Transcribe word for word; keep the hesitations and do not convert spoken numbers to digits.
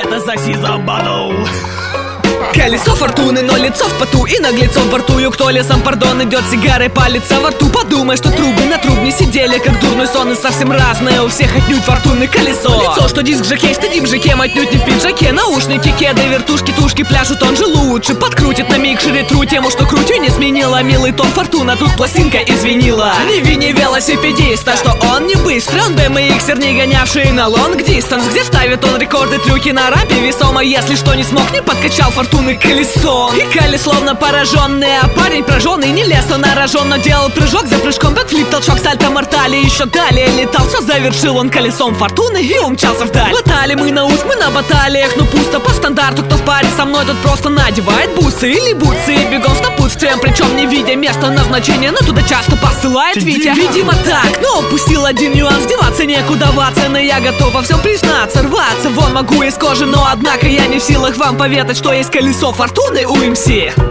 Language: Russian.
ребята, соси за батл. Колесо фортуны, но лицо в поту и наглецов бортую. Кто лесом, пардон, идет, сигарой палится во рту. Подумай, что трубы на труб не сидели, как дурной сон, и совсем разное. У всех отнюдь фортуны колесо. Лицо, что диск жокей, стыдим жекем, отнюдь не в пиджаке. Наушники, кеды, вертушки, тушки пляшут, он же лучше подкрутит на миг шире тру тему, что крутью не сменила. Милый тон фортуна, тут пластинка извинила. Не вини велосипедиста, что он не быстрый. Он бэ эм иксер, не гонявший на лонг дистанс, где ставит он рекорды, трюки на рампе весомо. Если что не смог, не подкачал фортуны колесо. И Кали словно пораженный, а парень прожженный не лез, он нарожен, но делал прыжок за прыжком, бэкфлип, толчок, сальто мортали. Еще далее летал, все завершил он колесом фортуны и умчался вдаль. Латали мы на ус, мы на баталиях, но пусто по стандарту. Кто в паре со мной, тот просто надевает бусы или бутсы и бегом стопут в стрем, причем не видя места назначения, но туда часто посылает Витя. Видимо так, но упустил один нюанс, деваться некуда, Ватсон, и я готов во всем признаться, рваться вон могу из кожи, но однако я не в силах вам поведать, что есть колесо фортуны у эм си.